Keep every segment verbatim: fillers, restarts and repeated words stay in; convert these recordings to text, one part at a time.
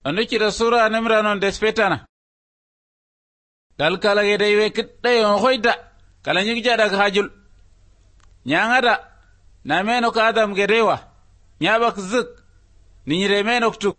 anu kira sura nimranon despetana dal kala ge dai we kidde on hoida kala nyigi jada ga hajul nyangada na meno ka adam ge rewa nyabak zik ni nyire meno ktuk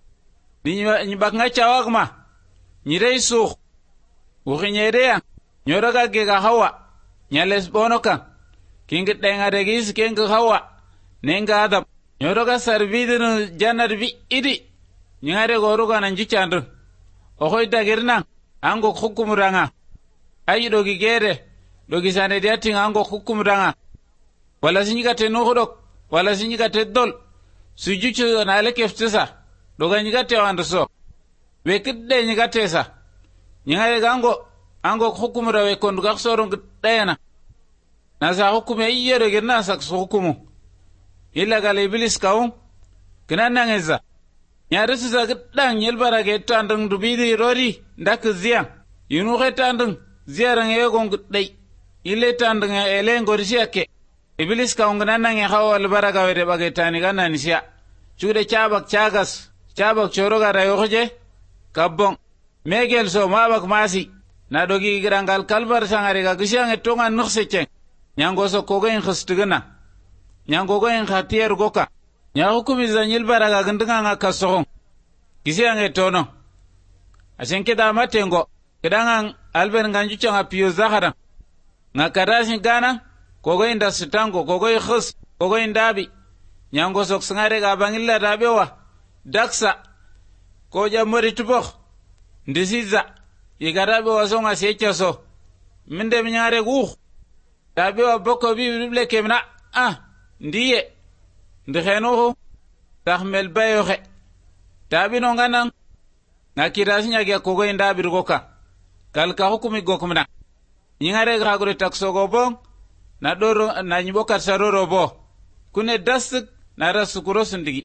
ni bak nga chawagma nyire su ukhnyere nyoraga ge ga hawa nyales bonoka kingi denga de gis kingi hawa nenga adam nyoraga sarvidinu janar bi idi nyare goruga nan jichandu o hoida girna ango hukumuranga ayi dogi gere dogi sane diati ango hukumuranga wala sinyiga te no hodok wala sinyiga te dol sujuchu na leke ftisa doga nyiga te wanduso we kidde nyiga te sa nyare gango ango hukumura we konduga sorong dayana na sa hukume iyero girna sak hukumu illa gal iblis kaum kinana ngeza nyare su sa dan yelbara ge tandang dubidi rori ndak ziya yunu ge tandang ziyaran ye gong dai ile tandang ele ngorisiake iblis kaum kinana nge hawal baraka we bage tani ganna nisia chude chabak chagas chabak choroga rayoje kabbon megel so mabak masi na dogi girangal kalbar sangare ga gishange tonga nuxeche nyango so kogen khustigana nyango goen khatier goka nya hukumi zanyil baraga gandanga nga kasohon gishange tono asenke da matengo kidangan alben ganju changa piyo zahara nga karashin gana kogoin da sitango kogoin khus kogoin dabi nyango sok sangare ga bangilla dabewa daksa ko jamori tubokh ndisiza igarabe wasonga sechaso minde mnyare gu dabe wa boko bi bible kemna ah ndiye ndkheno tahmel bayoxe tabi no ngana nakirasi nyage kogo inda birgoka kalka hukumi gokumna nyingare gragore taksogo bon na doro na nyiboka saroro bo kune dasik na rasukuro sindigi